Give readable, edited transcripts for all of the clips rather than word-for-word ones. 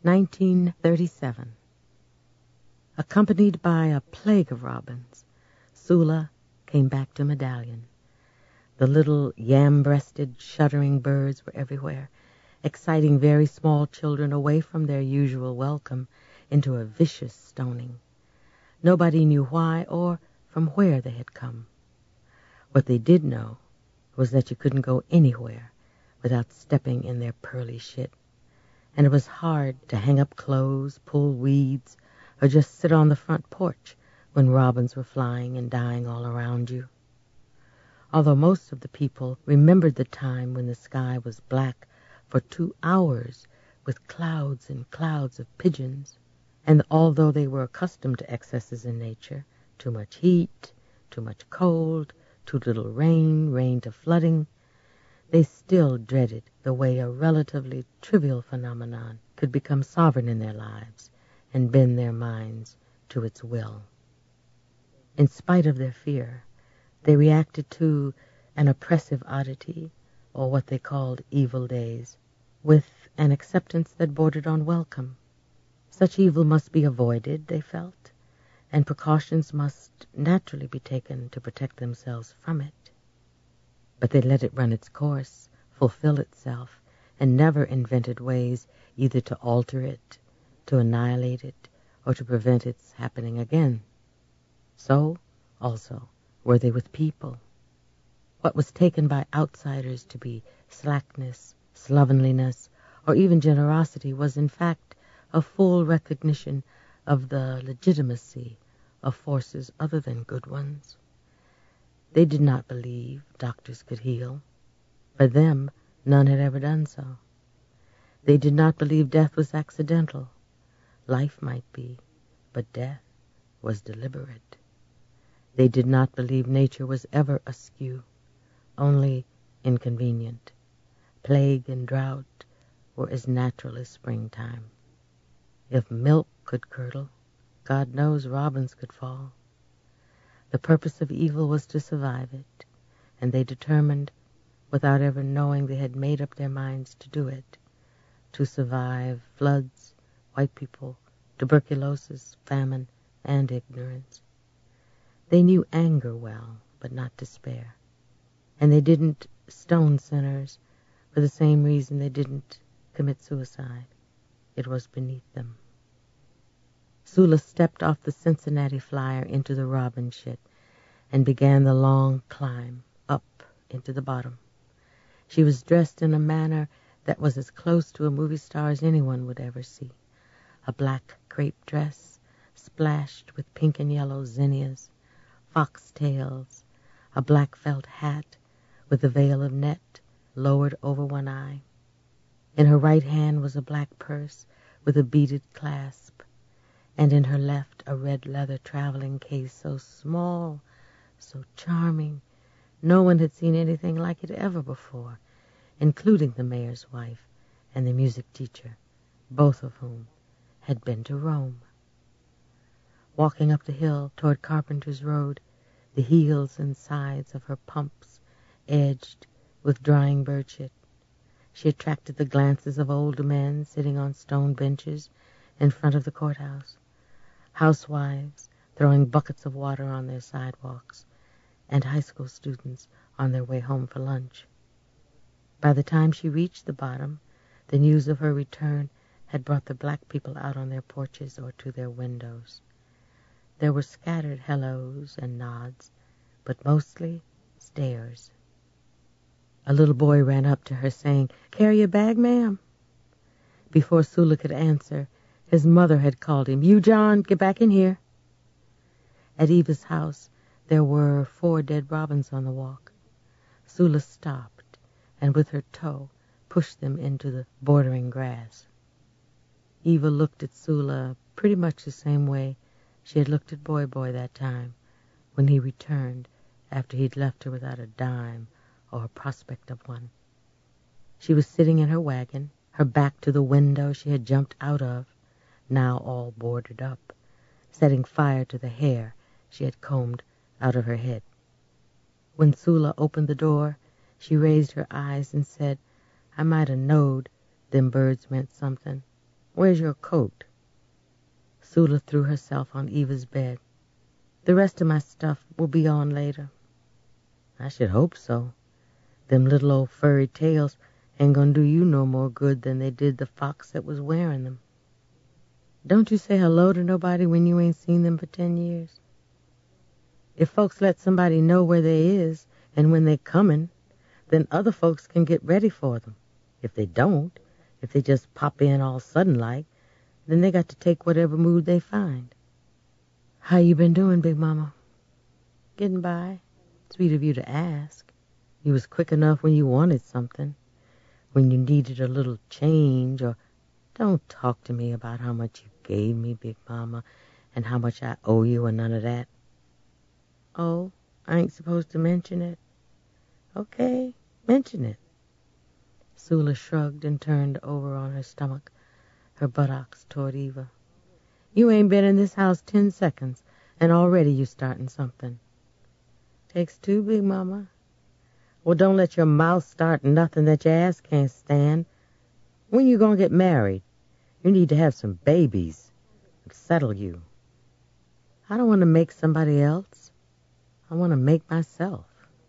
1937. Accompanied by a plague of robins, Sula came back to Medallion. The little yam-breasted, shuddering birds were everywhere, exciting very small children away from their usual welcome into a vicious stoning. Nobody knew why or from where they had come. What they did know was that you couldn't go anywhere without stepping in their pearly shit, and it was hard to hang up clothes, pull weeds, or just sit on the front porch when robins were flying and dying all around you. Although most of the people remembered the time when the sky was black for 2 hours with clouds and clouds of pigeons, and although they were accustomed to excesses in nature, too much heat, too much cold, too little rain, rain to flooding, they still dreaded the way a relatively trivial phenomenon could become sovereign in their lives and bend their minds to its will. In spite of their fear, they reacted to an oppressive oddity, or what they called evil days, with an acceptance that bordered on welcome. Such evil must be avoided, they felt, and precautions must naturally be taken to protect themselves from it. But they let it run its course, fulfill itself, and never invented ways either to alter it, to annihilate it, or to prevent its happening again. So, also, were they with people. What was taken by outsiders to be slackness, slovenliness, or even generosity was in fact a full recognition of the legitimacy of forces other than good ones. They did not believe doctors could heal. For them, none had ever done so. They did not believe death was accidental. Life might be, but death was deliberate. They did not believe nature was ever askew, only inconvenient. Plague and drought were as natural as springtime. If milk could curdle, God knows robins could fall. The purpose of evil was to survive it, and they determined, without ever knowing they had made up their minds to do it, to survive floods, white people, tuberculosis, famine, and ignorance. They knew anger well, but not despair, and they didn't stone sinners for the same reason they didn't commit suicide. It was beneath them. Sula stepped off the Cincinnati Flyer into the robin shit and began the long climb up into the bottom. She was dressed in a manner that was as close to a movie star as anyone would ever see. A black crepe dress splashed with pink and yellow zinnias, foxtails, a black felt hat with a veil of net lowered over one eye. In her right hand was a black purse with a beaded clasp, and in her left a red leather traveling case so small, so charming, no one had seen anything like it ever before, including the mayor's wife and the music teacher, both of whom had been to Rome. Walking up the hill toward Carpenter's Road, the heels and sides of her pumps edged with drying bird shit, she attracted the glances of older men sitting on stone benches in front of the courthouse, housewives throwing buckets of water on their sidewalks, and high school students on their way home for lunch. By the time she reached the bottom, the news of her return had brought the black people out on their porches or to their windows. There were scattered hellos and nods, but mostly stares. A little boy ran up to her saying, "Carry a bag, ma'am?" Before Sula could answer, his mother had called him, "You, John, get back in here." At Eva's house, there were 4 dead robins on the walk. Sula stopped, and with her toe pushed them into the bordering grass. Eva looked at Sula pretty much the same way she had looked at Boy Boy that time, when he returned after he'd left her without a dime or a prospect of one. She was sitting in her wagon, her back to the window she had jumped out of, now all boarded up, setting fire to the hair she had combed out of her head. When Sula opened the door, she raised her eyes and said, "I might 'a' knowed them birds meant something. Where's your coat? Sula threw herself on Eva's bed. The rest of my stuff will be on later. I should hope so. Them little old furry tails ain't gonna do you no more good than they did the fox that was wearing them. Don't you say hello to nobody when you ain't seen them for 10 years? If folks let somebody know where they is and when they comin', then other folks can get ready for them. If they don't, if they just pop in all sudden like, then they got to take whatever mood they find. How you been doing, Big Mama? Getting by. Sweet of you to ask. You was quick enough when you wanted something, when you needed a little change, or don't talk to me about how much you gave me, Big Mama, and how much I owe you and none of that. Oh, I ain't supposed to mention it? Okay, mention it. Sula shrugged and turned over on her stomach, her buttocks toward Eva. You ain't been in this house 10 seconds, and already you starting something. Takes two, Big Mama. Well, don't let your mouth start nothing that your ass can't stand. When you gonna get married? You need to have some babies and settle you. I don't want to make somebody else. I want to make myself.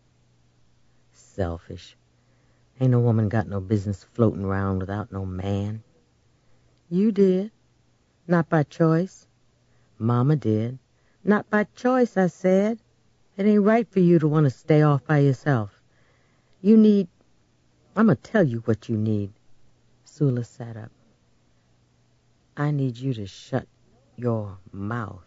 Selfish. Ain't no woman got no business floating around without no man. You did. Not by choice. Mama did. Not by choice, I said. It ain't right for you to want to stay off by yourself. You need... I'm going to tell you what you need. Sula sat up. I need you to shut your mouth.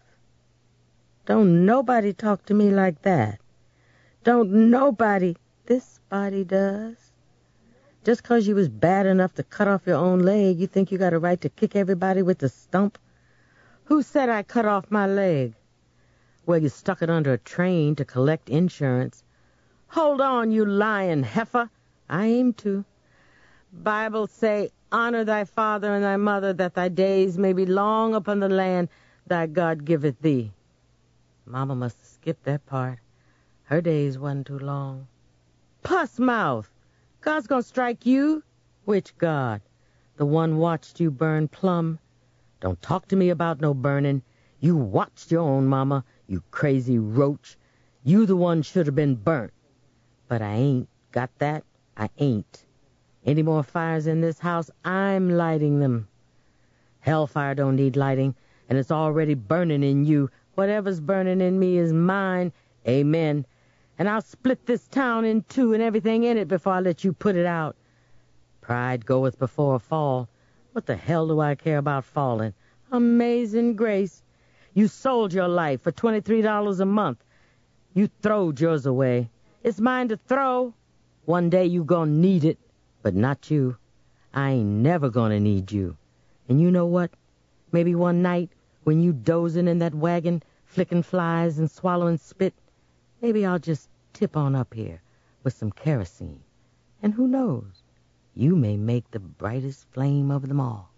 Don't nobody talk to me like that. Don't nobody... This body does. Just 'cause you was bad enough to cut off your own leg, you think you got a right to kick everybody with the stump? Who said I cut off my leg? Well, you stuck it under a train to collect insurance. Hold on, you lying heifer. I aim to. Bible say, honor thy father and thy mother, that thy days may be long upon the land thy God giveth thee. Mama must have skipped that part. Her days wasn't too long. Puss mouth! God's gonna strike you? Which God? The one watched you burn plum? Don't talk to me about no burning. You watched your own mama, you crazy roach. You the one should have been burnt. But I ain't. Got that? I ain't. Any more fires in this house, I'm lighting them. Hellfire don't need lighting, and it's already burning in you. Whatever's burning in me is mine. Amen. And I'll split this town in two and everything in it before I let you put it out. Pride goeth before a fall. What the hell do I care about falling? Amazing grace. You sold your life for $23 a month. You throwed yours away. It's mine to throw. One day you gonna need it, but not you. I ain't never gonna need you. And you know what? Maybe one night, when you dozing in that wagon, flicking flies and swallowing spit, maybe I'll just tip on up here with some kerosene. And who knows? You may make the brightest flame of them all.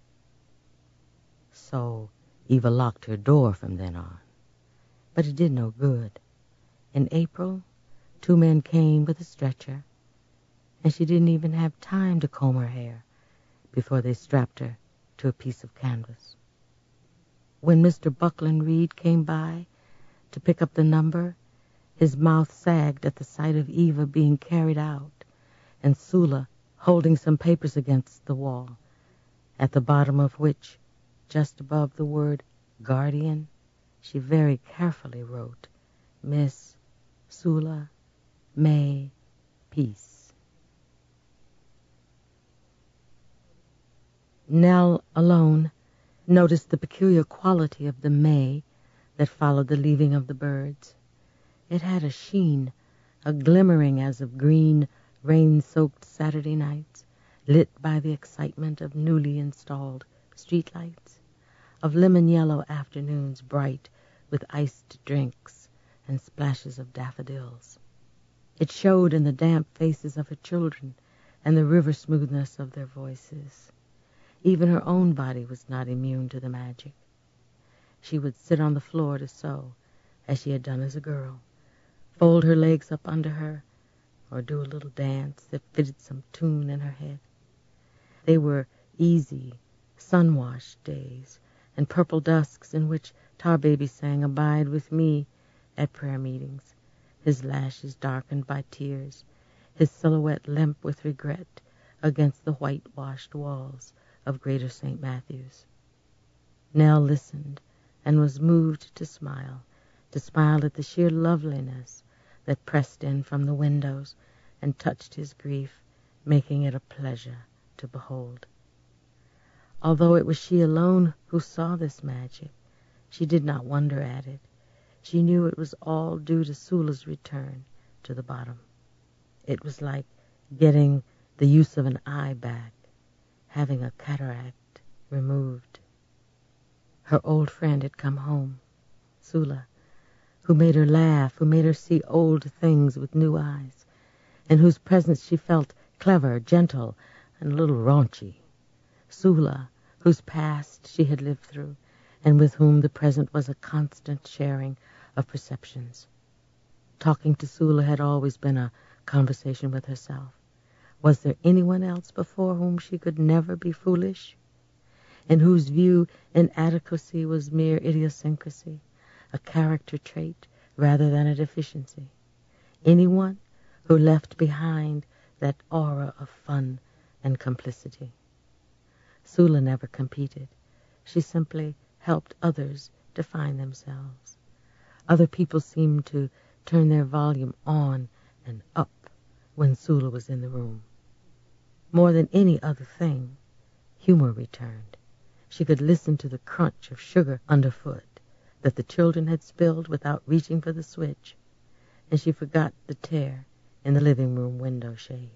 So Eva locked her door from then on. But it did no good. In April, 2 men came with a stretcher, and she didn't even have time to comb her hair before they strapped her to a piece of canvas. When Mr. Buckland Reed came by to pick up the number, his mouth sagged at the sight of Eva being carried out, and Sula holding some papers against the wall, at the bottom of which, just above the word guardian, she very carefully wrote, Miss Sula May Peace. Nell alone noticed the peculiar quality of the May that followed the leaving of the birds. It had a sheen, a glimmering as of green, rain-soaked Saturday nights, lit by the excitement of newly installed streetlights, of lemon-yellow afternoons bright with iced drinks and splashes of daffodils. It showed in the damp faces of her children and the river smoothness of their voices. Even her own body was not immune to the magic. She would sit on the floor to sew, as she had done as a girl, fold her legs up under her, or do a little dance that fitted some tune in her head. They were easy, sun-washed days, and purple dusks in which Tarbaby sang Abide With Me at prayer meetings, his lashes darkened by tears, his silhouette limp with regret against the whitewashed walls of Greater St. Matthew's. Nell listened and was moved to smile at the sheer loveliness that pressed in from the windows and touched his grief, making it a pleasure to behold. Although it was she alone who saw this magic, she did not wonder at it. She knew it was all due to Sula's return to the bottom. It was like getting the use of an eye back, having a cataract removed. Her old friend had come home, Sula, who made her laugh, who made her see old things with new eyes, in whose presence she felt clever, gentle, and a little raunchy. Sula, whose past she had lived through, and with whom the present was a constant sharing of perceptions. Talking to Sula had always been a conversation with herself. Was there anyone else before whom she could never be foolish, in whose view inadequacy was mere idiosyncrasy, a character trait rather than a deficiency? Anyone who left behind that aura of fun and complicity? Sula never competed. She simply helped others define themselves. Other people seemed to turn their volume on and up when Sula was in the room. More than any other thing, humor returned. She could listen to the crunch of sugar underfoot that the children had spilled without reaching for the switch, and she forgot the tear in the living room window shade.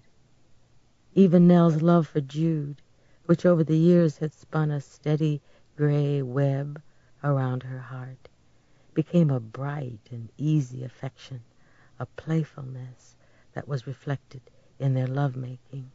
Even Nell's love for Jude, which over the years had spun a steady gray web around her heart, became a bright and easy affection, a playfulness that was reflected in their lovemaking.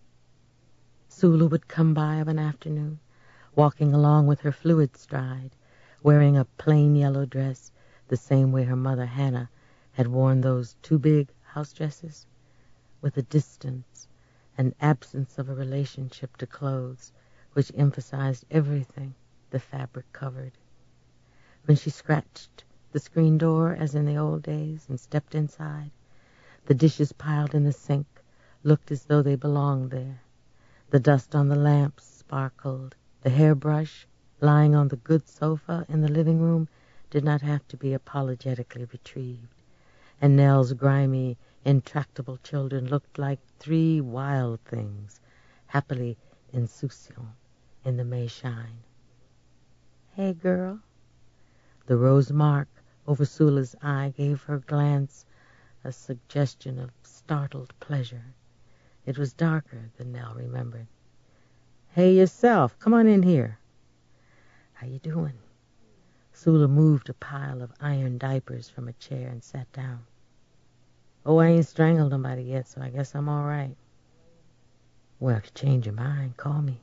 Sula would come by of an afternoon, walking along with her fluid stride, wearing a plain yellow dress the same way her mother Hannah had worn those too big house dresses, with a distance and absence of a relationship to clothes which emphasized everything the fabric covered. When she scratched the screen door as in the old days and stepped inside, the dishes piled in the sink looked as though they belonged there. The dust on the lamps sparkled. The hairbrush lying on the good sofa in the living room did not have to be apologetically retrieved, and Nell's grimy, intractable children looked like three wild things, happily insouciant in the May shine. "Hey, girl." The rose mark over Sula's eye gave her glance a suggestion of startled pleasure. It was darker than Nell remembered. "Hey, yourself. Come on in here." "How you doing?" Sula moved a pile of iron diapers from a chair and sat down. "Oh, I ain't strangled nobody yet, so I guess I'm all right." "Well, if you change your mind, call me.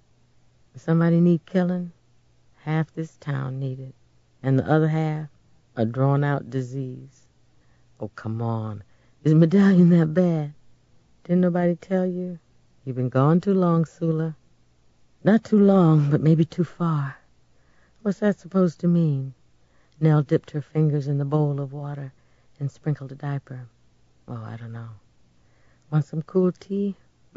If somebody need killing, half this town need it, and the other half a drawn-out disease." "Oh, come on. Is Medallion that bad? Didn't nobody tell you? You've been gone too long, Sula." "Not too long, but maybe too far." "What's that supposed to mean?" Nell dipped her fingers in the bowl of water and sprinkled a diaper. "Oh, I don't know." "Want some cool tea?"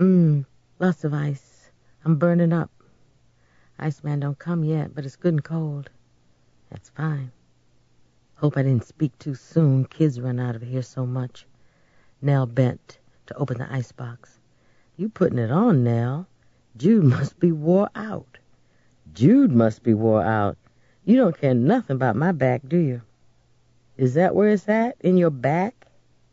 Lots of ice. I'm burning up." "Iceman don't come yet, but it's good and cold." "That's fine. Hope I didn't speak too soon. Kids run out of here so much." Nell bent to open the icebox. "You putting it on, Nell. Jude must be wore out." "Jude must be wore out. You don't care nothing about my back, do you?" "Is that where it's at? In your back?"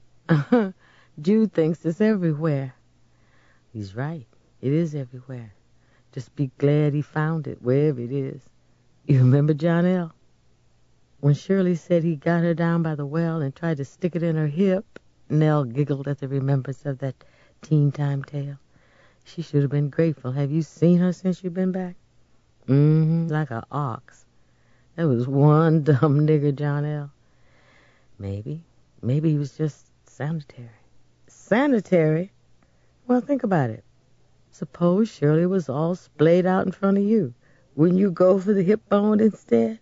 "Jude thinks it's everywhere." "He's right. It is everywhere. Just be glad he found it, wherever it is. You remember John L.? When Shirley said he got her down by the well and tried to stick it in her hip?" Nell giggled at the remembrance of that teen time tale. "She should have been grateful. Have you seen her since you've been back?" Like a ox. That was one dumb nigger, John L. Maybe he was just sanitary." "Sanitary? Well, think about it. Suppose Shirley was all splayed out in front of you. Wouldn't you go for the hip bone instead?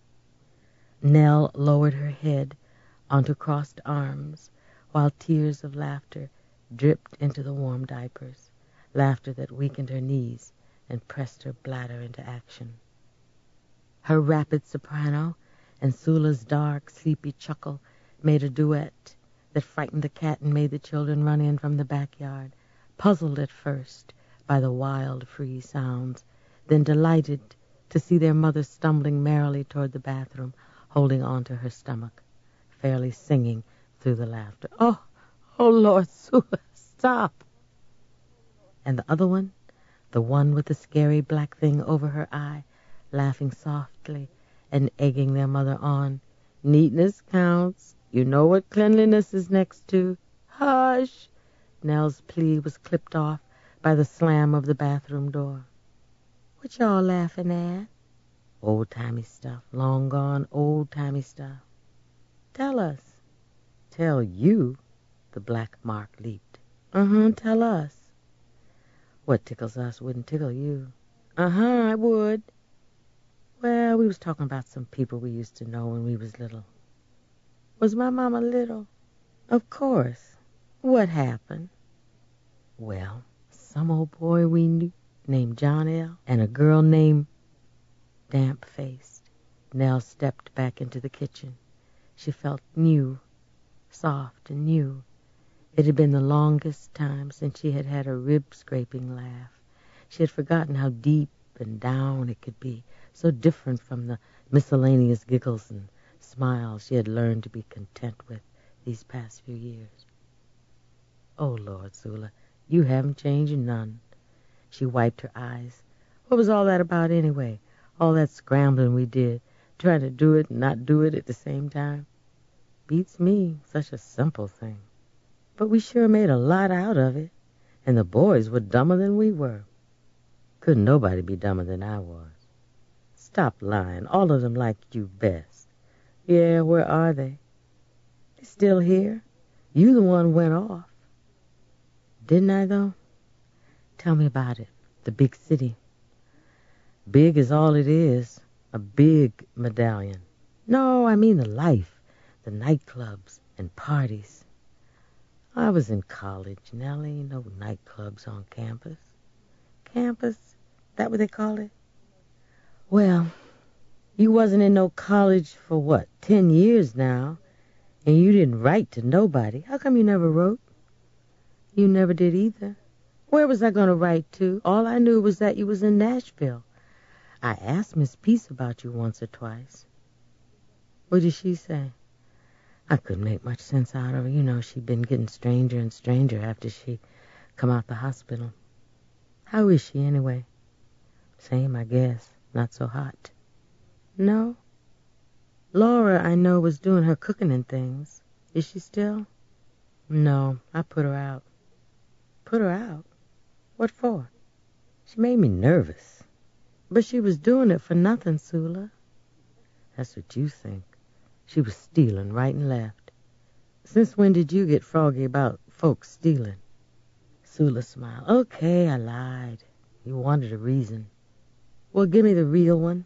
Nell lowered her head onto crossed arms while tears of laughter dripped into the warm diapers, laughter that weakened her knees and pressed her bladder into action. Her rapid soprano and Sula's dark, sleepy chuckle made a duet that frightened the cat and made the children run in from the backyard, puzzled at first by the wild, free sounds, then delighted to see their mother stumbling merrily toward the bathroom, holding on to her stomach, fairly singing through the laughter. Oh, Lord, Sula, stop. And the other one, the one with the scary black thing over her eye, laughing softly and egging their mother on. Neatness counts. You know what cleanliness is next to. Hush! Nell's plea was clipped off by the slam of the bathroom door. What y'all laughing at? Old-timey stuff. Long gone old-timey stuff. Tell us. Tell you? The black mark leaped. Tell us. What tickles us wouldn't tickle you. I would. Well, we was talking about some people we used to know when we was little. Was my mama little? Of course. What happened? Well, some old boy we knew named John L. and a girl named Damp-Faced. Nell stepped back into the kitchen. She felt new, soft and new. It had been the longest time since she had had a rib-scraping laugh. She had forgotten how deep and down it could be, so different from the miscellaneous giggles and smiles she had learned to be content with these past few years. Oh, Lord, Sula, you haven't changed none. She wiped her eyes. What was all that about anyway? All that scrambling we did, trying to do it and not do it at the same time? Beats me, such a simple thing. But we sure made a lot out of it, and the boys were dumber than we were. Couldn't nobody be dumber than I was. Stop lying. All of them liked you best. Yeah, where are they? They still here? You the one went off. Didn't I, though? Tell me about it. The big city. Big is all it is. A big medallion. No, I mean the life. The nightclubs and parties. I was in college, Nellie. No nightclubs on campus. Campus? That what they call it? Well, you wasn't in no college for what, 10 years now, and you didn't write to nobody. How come you never wrote? You never did either. Where was I going to write to? All I knew was that you was in Nashville. I asked Miss Peace about you once or twice. What did she say? I couldn't make much sense out of her. You know, she'd been getting stranger and stranger after she come out the hospital. How is she, anyway? Same, I guess. Not so hot. No? Laura, I know, was doing her cooking and things. Is she still? No, I put her out. Put her out? What for? She made me nervous. But she was doing it for nothing, Sula. That's what you think. She was stealing right and left. Since when did you get froggy about folks stealing? Sula smiled. Okay, I lied. You wanted a reason. Well, give me the real one.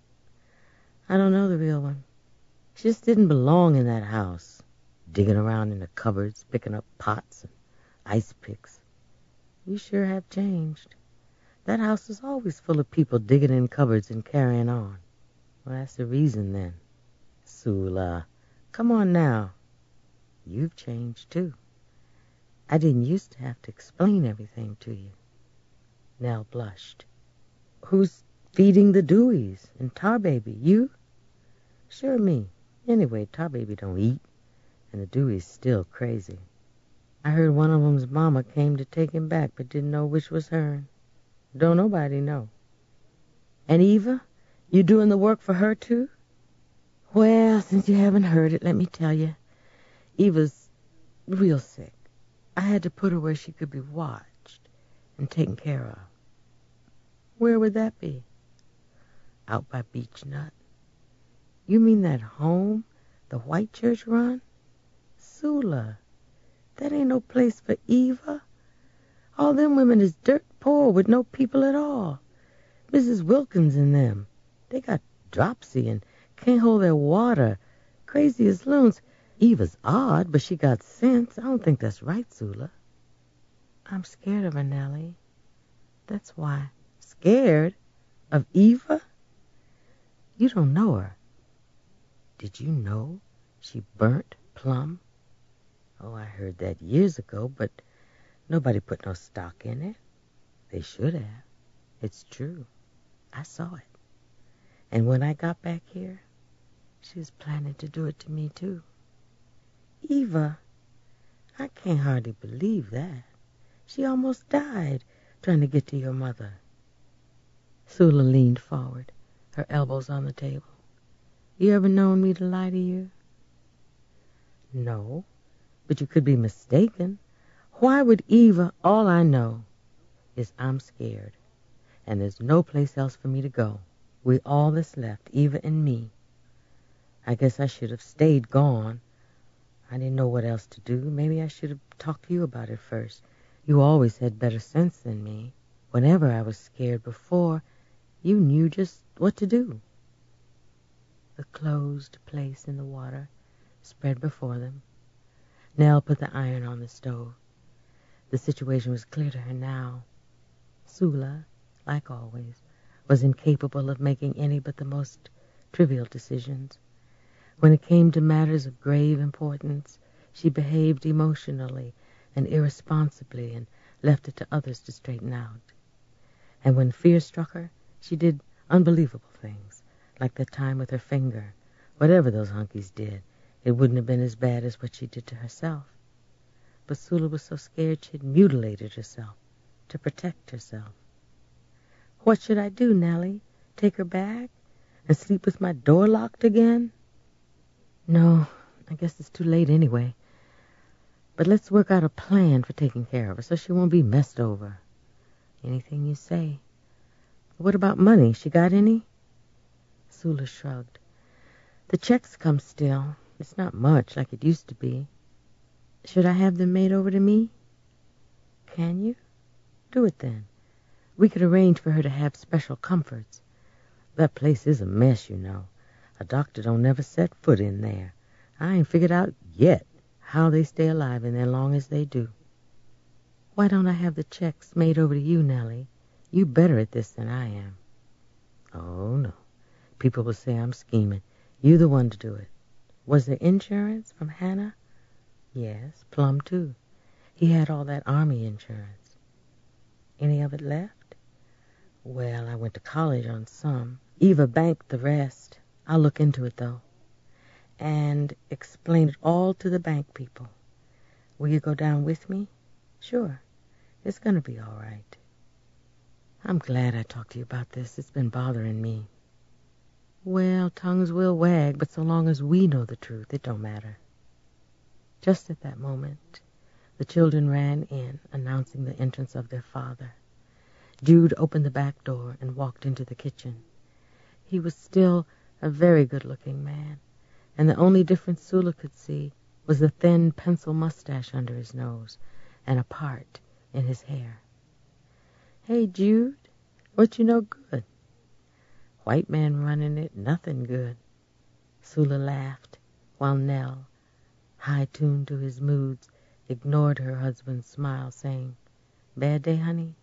I don't know the real one. She just didn't belong in that house, digging around in the cupboards, picking up pots and ice picks. You sure have changed. That house was always full of people digging in cupboards and carrying on. Well, that's the reason then. Sula, come on now. You've changed, too. I didn't used to have to explain everything to you. Nell blushed. Who's feeding the Deweys and Tar Baby? You? Sure me. Anyway, Tar Baby don't eat, and the Dewey's still crazy. I heard one of them's mama came to take him back, but didn't know which was hern. Don't nobody know. And Eva? You doing the work for her, too? Well, since you haven't heard it, let me tell you. Eva's real sick. I had to put her where she could be watched and taken care of. Where would that be? Out by Beech Nut. You mean that home the White Church run? Sula, that ain't no place for Eva. All them women is dirt poor with no people at all. Mrs. Wilkins and them. They got dropsy and can't hold their water. Crazy as loons. Eva's odd, but she got sense. I don't think that's right, Sula. I'm scared of her, Nellie. That's why. Scared? Of Eva? You don't know her. Did you know she burnt Plum? Oh, I heard that years ago, but nobody put no stock in it. They should have. It's true. I saw it. And when I got back here, she was planning to do it to me, too. Eva, I can't hardly believe that. She almost died trying to get to your mother. Sula leaned forward, her elbows on the table. You ever known me to lie to you? No, but you could be mistaken. Why would Eva? All I know is I'm scared, and there's no place else for me to go. We all that's left, Eva and me. I guess I should have stayed gone. I didn't know what else to do. Maybe I should have talked to you about it first. You always had better sense than me. Whenever I was scared before, you knew just what to do. The closed place in the water spread before them. Nell put the iron on the stove. The situation was clear to her now. Sula, like always, was incapable of making any but the most trivial decisions. When it came to matters of grave importance, she behaved emotionally and irresponsibly and left it to others to straighten out. And when fear struck her, she did unbelievable things, like that time with her finger. Whatever those hunkies did, it wouldn't have been as bad as what she did to herself. But Sula was so scared she'd mutilated herself to protect herself. What should I do, Nellie? Take her back and sleep with my door locked again? No, I guess it's too late anyway. But let's work out a plan for taking care of her so she won't be messed over. Anything you say. What about money? She got any? Sula shrugged. The checks come still. It's not much like it used to be. Should I have them made over to me? Can you? Do it then. We could arrange for her to have special comforts. That place is a mess, you know. A doctor don't never set foot in there. I ain't figured out yet how they stay alive in there long as they do. Why don't I have the checks made over to you, Nellie? You better at this than I am. Oh, no. People will say I'm scheming. You the one to do it. Was there insurance from Hannah? Yes, Plum, too. He had all that Army insurance. Any of it left? Well, I went to college on some. Eva banked the rest. I'll look into it, though. And explain it all to the bank people. Will you go down with me? Sure. It's going to be all right. I'm glad I talked to you about this. It's been bothering me. Well, tongues will wag, but so long as we know the truth, it don't matter. Just at that moment, the children ran in, announcing the entrance of their father. Jude opened the back door and walked into the kitchen. He was still a very good-looking man, and the only difference Sula could see was the thin pencil mustache under his nose and a part in his hair. Hey, Jude, what you know good? White man running it, nothing good. Sula laughed, while Nell, high-tuned to his moods, ignored her husband's smile, saying, Bad day, honey?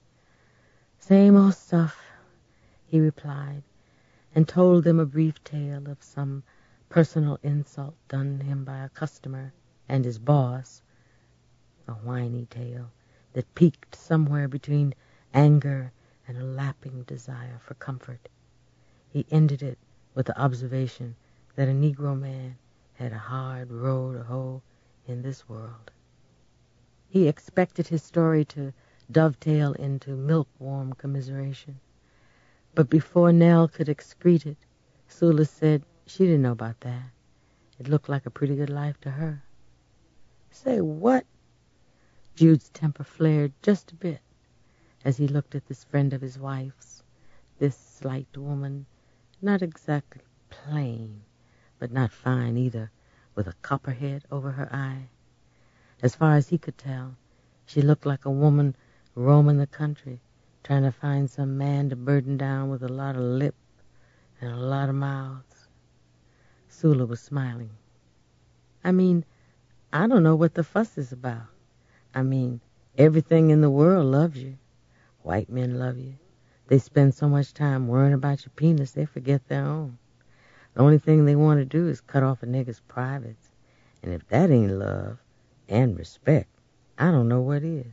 Same old stuff, he replied, and told them a brief tale of some personal insult done him by a customer and his boss, a whiny tale that peaked somewhere between anger and a lapping desire for comfort. He ended it with the observation that a Negro man had a hard row to hoe in this world. He expected his story to dovetail into milk-warm commiseration. But before Nell could excrete it, Sula said she didn't know about that. It looked like a pretty good life to her. Say what? Jude's temper flared just a bit as he looked at this friend of his wife's, this slight woman, not exactly plain, but not fine either, with a copperhead over her eye. As far as he could tell, she looked like a woman roaming the country, trying to find some man to burden down with a lot of lip and a lot of mouths. Sula was smiling. I mean, I don't know what the fuss is about. I mean, everything in the world loves you. White men love you. They spend so much time worrying about your penis, they forget their own. The only thing they want to do is cut off a nigger's privates. And if that ain't love and respect, I don't know what is.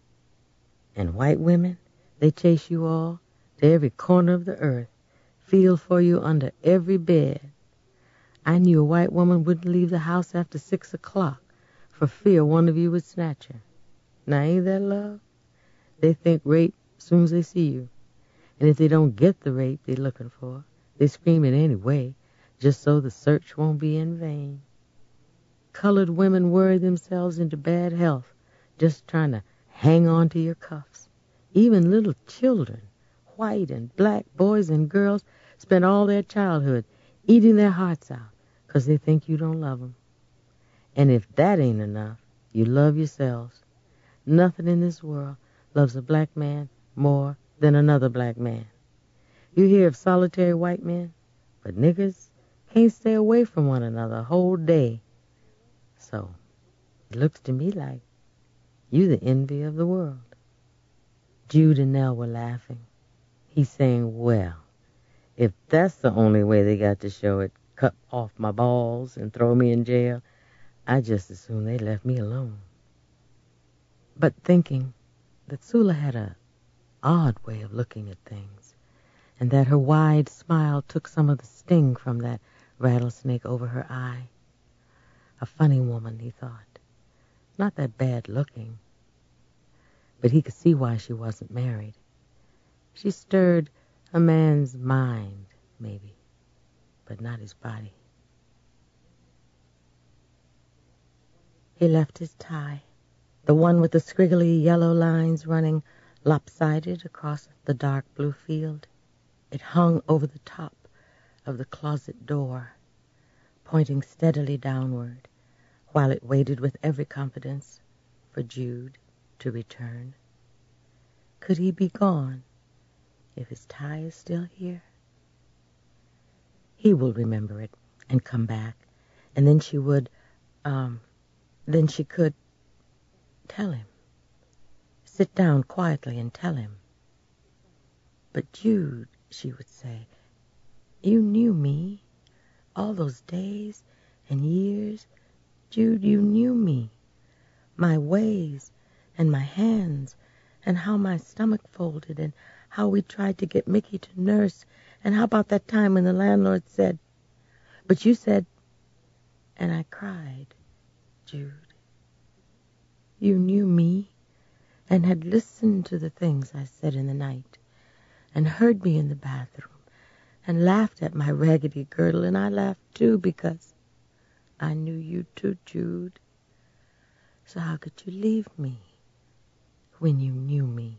And white women, they chase you all to every corner of the earth, feel for you under every bed. I knew a white woman wouldn't leave the house after 6 o'clock for fear one of you would snatch her. Now, ain't that love? They think rape as soon as they see you. And if they don't get the rape they're looking for, they scream it anyway, just so the search won't be in vain. Colored women worry themselves into bad health just trying to hang on to your cuffs. Even little children, white and black boys and girls, spend all their childhood eating their hearts out because they think you don't love them. And if that ain't enough, you love yourselves. Nothing in this world loves a black man more than another black man. You hear of solitary white men, but niggers can't stay away from one another a whole day. So, it looks to me like you the envy of the world. Jude and Nell were laughing. He's saying, well, if that's the only way they got to show it, cut off my balls and throw me in jail, I just as soon they left me alone. But thinking that Sula had a odd way of looking at things, and that her wide smile took some of the sting from that rattlesnake over her eye. A funny woman, he thought. Not that bad looking. But he could see why she wasn't married. She stirred a man's mind, maybe, but not his body. He left his tie, the one with the scriggly yellow lines running lopsided across the dark blue field. It hung over the top of the closet door, pointing steadily downward, while it waited with every confidence for Jude to return. Could he be gone if his tie is still here? He will remember it and come back, and then she could tell him. Sit down quietly and tell him. But Jude, she would say, you knew me all those days and years. Jude, you knew me, my ways and my hands, and how my stomach folded, and how we tried to get Mickey to nurse, and how about that time when the landlord said, but you said, and I cried, Jude. You knew me and had listened to the things I said in the night, and heard me in the bathroom, and laughed at my raggedy girdle, and I laughed too because I knew you too, Jude. So how could you leave me when you knew me?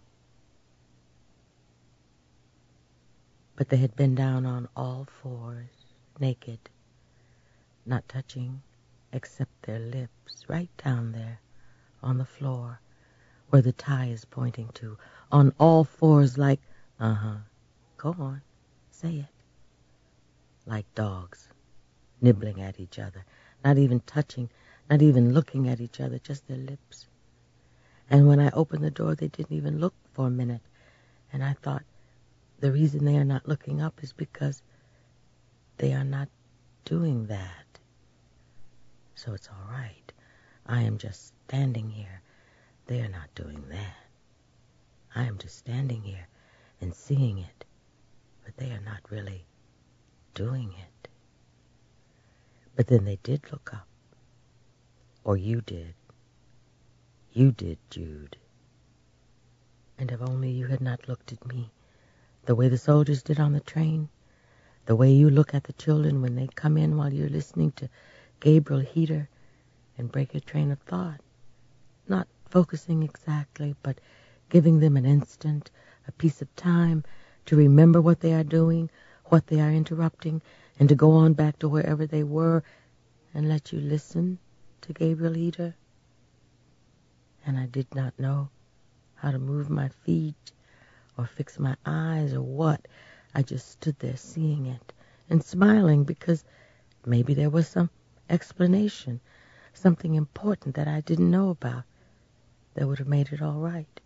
But they had been down on all fours, naked, not touching except their lips, right down there on the floor where the tie is pointing to, on all fours like, go on, say it. Like dogs, nibbling at each other, not even touching, not even looking at each other, just their lips. And when I opened the door, they didn't even look for a minute. And I thought, the reason they are not looking up is because they are not doing that. So it's all right. I am just standing here. They are not doing that. I am just standing here and seeing it. But they are not really doing it. But then they did look up. Or you did. You did, Jude. And if only you had not looked at me, the way the soldiers did on the train, the way you look at the children when they come in while you're listening to Gabriel Heater and break your train of thought, not focusing exactly, but giving them an instant, a piece of time to remember what they are doing, what they are interrupting, and to go on back to wherever they were and let you listen to Gabriel Heater. And I did not know how to move my feet or fix my eyes or what. I just stood there seeing it and smiling because maybe there was some explanation, something important that I didn't know about that would have made it all right.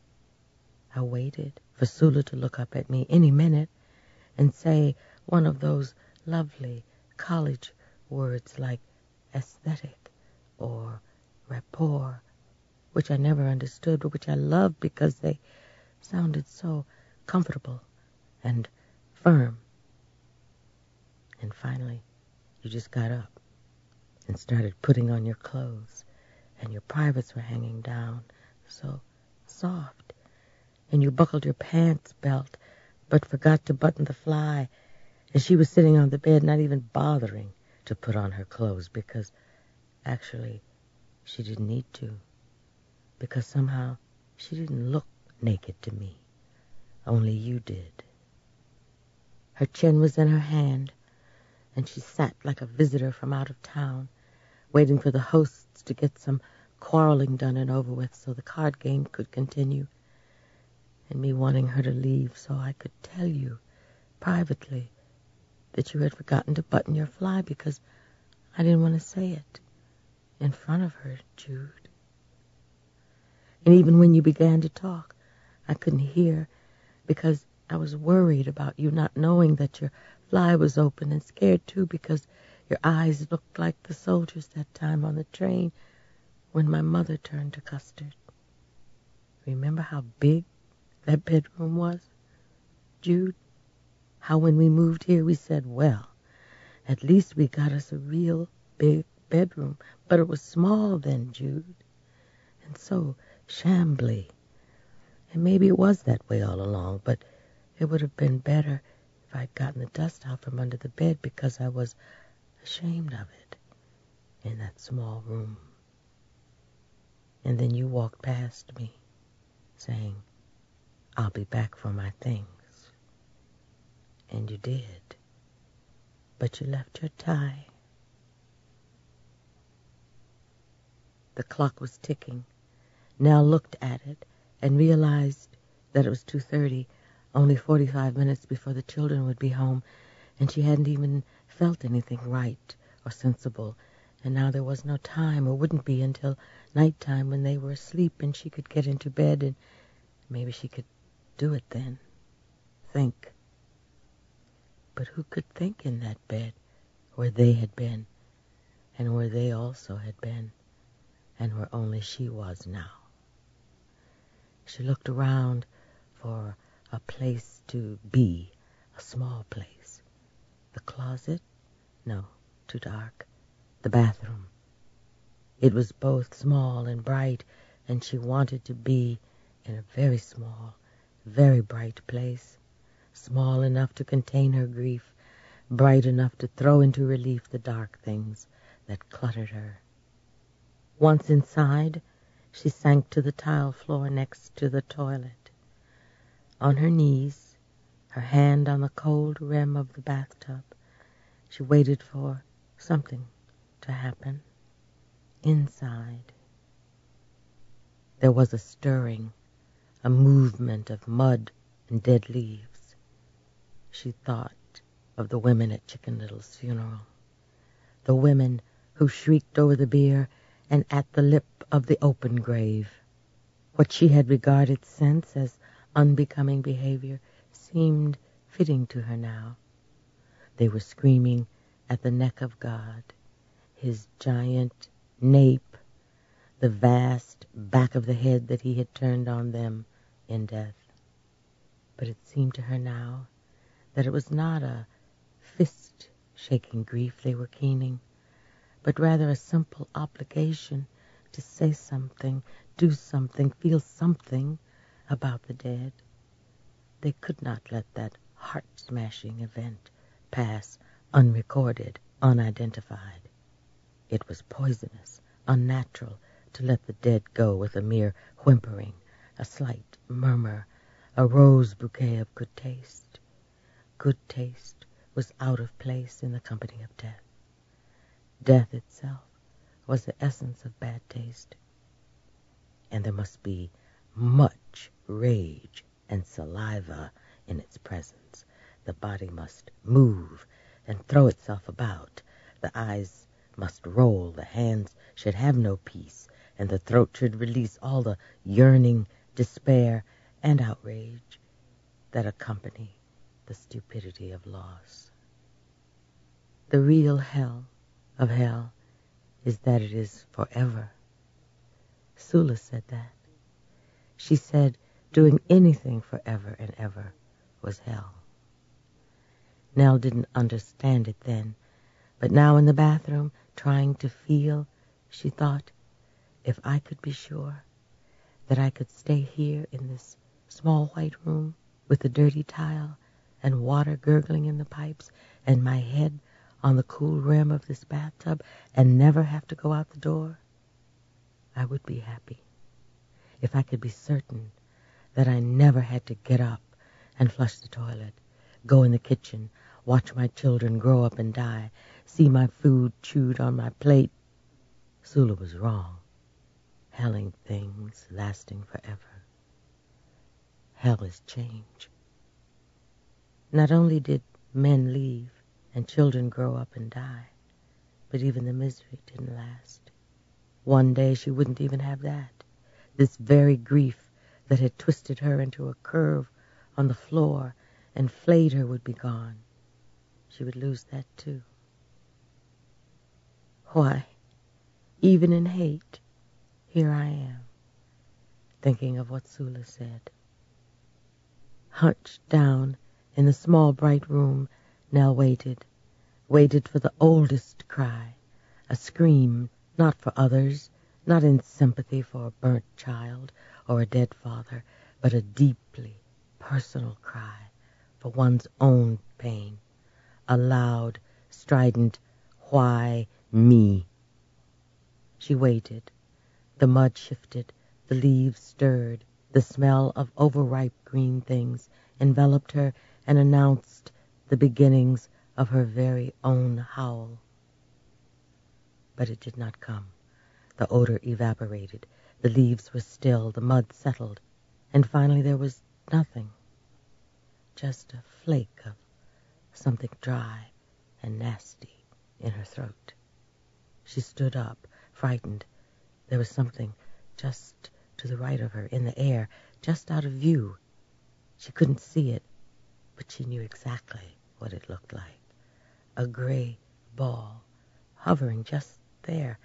I waited for Sula to look up at me any minute and say one of those lovely college words like aesthetic or rapport, which I never understood, but which I loved because they sounded so comfortable and firm. And finally, you just got up and started putting on your clothes, and your privates were hanging down so soft, and you buckled your pants belt but forgot to button the fly, and she was sitting on the bed not even bothering to put on her clothes because actually she didn't need to, because somehow she didn't look naked to me. Only you did. Her chin was in her hand, and she sat like a visitor from out of town, waiting for the hosts to get some quarreling done and over with so the card game could continue, and me wanting her to leave so I could tell you privately that you had forgotten to button your fly because I didn't want to say it in front of her, Jude. And even when you began to talk, I couldn't hear because I was worried about you not knowing that your fly was open, and scared too because your eyes looked like the soldiers that time on the train when my mother turned to custard. Remember how big that bedroom was, Jude? How when we moved here we said, well, at least we got us a real big bedroom. But it was small then, Jude, and so shambly. And maybe it was that way all along, but it would have been better if I'd gotten the dust out from under the bed because I was ashamed of it in that small room. And then you walked past me saying, I'll be back for my things. And you did. But you left your tie. The clock was ticking. Nell looked at it and realized that it was 2:30, only 45 minutes before the children would be home, and she hadn't even felt anything right or sensible, and now there was no time, or wouldn't be until nighttime when they were asleep and she could get into bed, and maybe she could do it then. Think. But who could think in that bed where they had been, and where they also had been, and where only she was now? She looked around for a place to be, a small place. The closet? No, too dark. The bathroom. It was both small and bright, and she wanted to be in a very small, very bright place, small enough to contain her grief, bright enough to throw into relief the dark things that cluttered her. Once inside, she sank to the tile floor next to the toilet. On her knees, her hand on the cold rim of the bathtub, she waited for something to happen. Inside, there was a stirring, a movement of mud and dead leaves. She thought of the women at Chicken Little's funeral, the women who shrieked over the bier and at the lip of the open grave. What she had regarded since as unbecoming behavior seemed fitting to her now. They were screaming at the neck of God, his giant nape, the vast back of the head that he had turned on them in death. But it seemed to her now that it was not a fist-shaking grief they were keening, but rather a simple obligation to say something, do something, feel something about the dead. They could not let that heart-smashing event pass unrecorded, unidentified. It was poisonous, unnatural, to let the dead go with a mere whimpering, a slight murmur, a rose bouquet of good taste. Good taste was out of place in the company of death. Death itself was the essence of bad taste. And there must be much rage and saliva in its presence. The body must move and throw itself about. The eyes must roll, the hands should have no peace, and the throat should release all the yearning, despair, and outrage that accompany the stupidity of loss. The real hell of hell is that it is forever. Sula said that. She said doing anything forever and ever was hell. Nell didn't understand it then, but now in the bathroom, trying to feel, she thought, if I could be sure that I could stay here in this small white room with the dirty tile and water gurgling in the pipes and my head on the cool rim of this bathtub and never have to go out the door, I would be happy. If I could be certain that I never had to get up and flush the toilet, go in the kitchen, watch my children grow up and die, see my food chewed on my plate. Sula was wrong. Hell ain't things lasting forever. Hell is change. Not only did men leave and children grow up and die, but even the misery didn't last. One day she wouldn't even have that. This very grief that had twisted her into a curve on the floor and flayed her would be gone. She would lose that too. Why, even in hate, here I am, thinking of what Sula said. Hunched down in the small bright room, Nell waited for the oldest cry, a scream not for others, not in sympathy for a burnt child or a dead father, but a deeply personal cry for one's own pain, a loud, strident, why me? She waited. The mud shifted, the leaves stirred, the smell of overripe green things enveloped her and announced the beginnings of her very own howl. But it did not come. The odor evaporated. The leaves were still, the mud settled, and finally there was nothing. Just a flake of something dry and nasty in her throat. She stood up, frightened. There was something just to the right of her, in the air, just out of view. She couldn't see it, but she knew exactly what it looked like. A gray ball, hovering just there,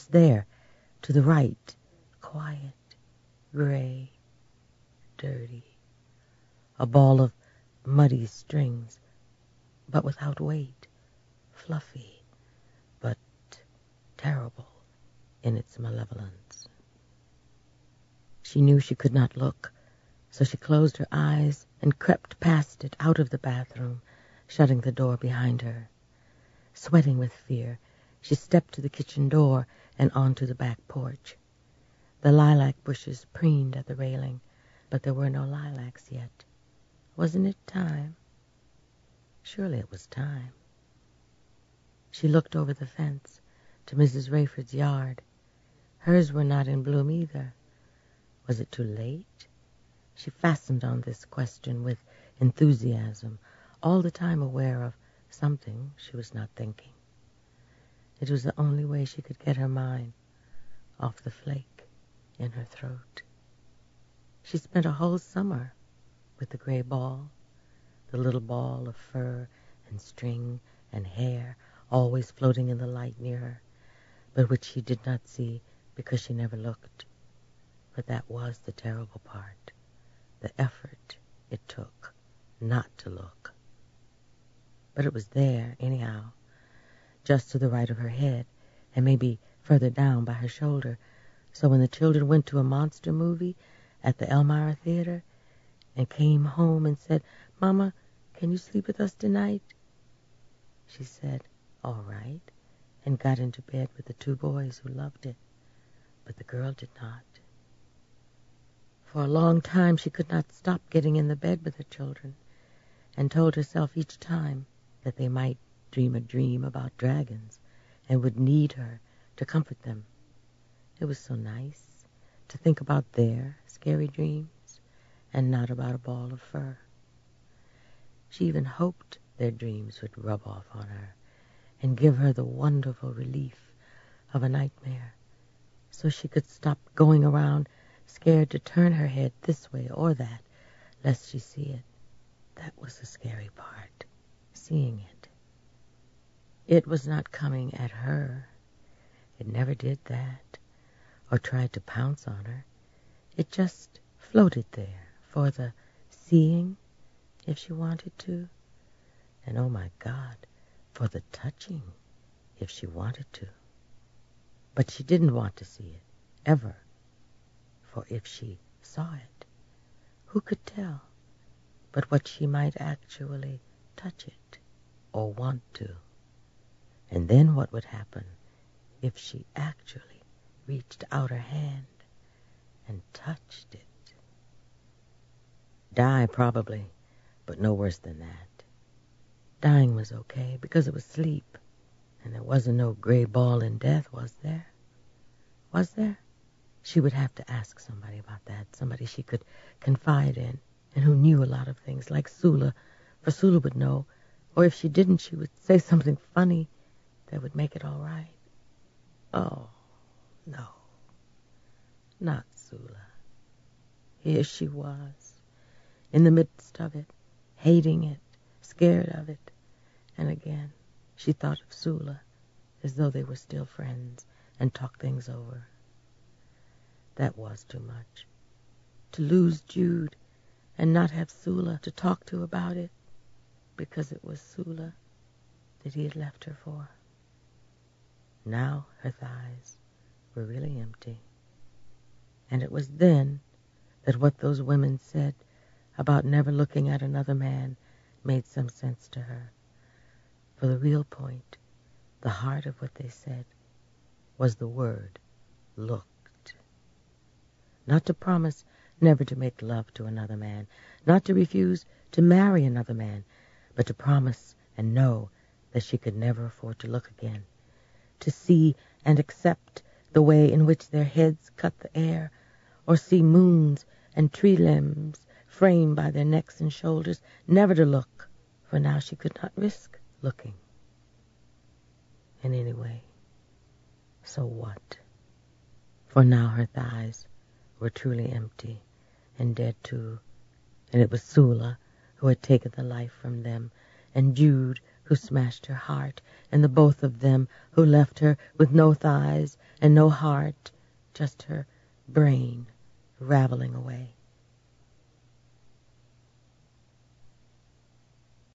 to the right, quiet, gray, dirty. A ball of muddy strings, but without weight, fluffy, but terrible in its malevolence. She knew she could not look, so she closed her eyes and crept past it out of the bathroom, shutting the door behind her. Sweating with fear, she stepped to the kitchen door and onto the back porch. The lilac bushes preened at the railing, but there were no lilacs yet. Wasn't it time? Surely it was time. She looked over the fence to Mrs. Rayford's yard. Hers were not in bloom either. Was it too late? She fastened on this question with enthusiasm, all the time aware of something she was not thinking. It was the only way she could get her mind off the flake in her throat. She spent a whole summer with the gray ball, the little ball of fur and string and hair always floating in the light near her, but which she did not see because she never looked. But that was the terrible part, the effort it took not to look. But it was there, anyhow, just to the right of her head, and maybe further down by her shoulder. So when the children went to a monster movie at the Elmira Theater and came home and said, "Mama, can you sleep with us tonight?" she said, "All right," and got into bed with the two boys who loved it. But the girl did not. For a long time she could not stop getting in the bed with her children, and told herself each time that they might dream a dream about dragons and would need her to comfort them. It was so nice to think about their scary dreams and not about a ball of fur. She even hoped their dreams would rub off on her and give her the wonderful relief of a nightmare, so she could stop going around scared to turn her head this way or that, lest she see it. That was the scary part, seeing it. It was not coming at her. It never did that, or tried to pounce on her. It just floated there for the seeing, if she wanted to, and oh my God, for the touching, if she wanted to. But she didn't want to see it, ever, for if she saw it, who could tell but what she might actually touch it, or want to? And then what would happen if she actually reached out her hand and touched it? Die, probably, but no worse than that. Dying was okay, because it was sleep, and there wasn't no gray ball in death, was there? Was there? She would have to ask somebody about that, somebody she could confide in, and who knew a lot of things, like Sula, for Sula would know, or if she didn't, she would say something funny that would make it all right. Oh, no, not Sula. Here she was, in the midst of it, hating it, scared of it, and again she thought of Sula as though they were still friends and talked things over. That was too much. To lose Jude and not have Sula to talk to about it, because it was Sula that he had left her for. Now her thighs were really empty. And it was then that what those women said about never looking at another man made some sense to her. For the real point, the heart of what they said, was the word looked. Not to promise never to make love to another man, not to refuse to marry another man, but to promise and know that she could never afford to look again, to see and accept the way in which their heads cut the air, or see moons and tree limbs framed by their necks and shoulders, never to look, for now she could not risk looking. And anyway, so what? For now her thighs were truly empty and dead too, and it was Sula who had taken the life from them, and Jude who smashed her heart, and the both of them who left her with no thighs and no heart, just her brain raveling away.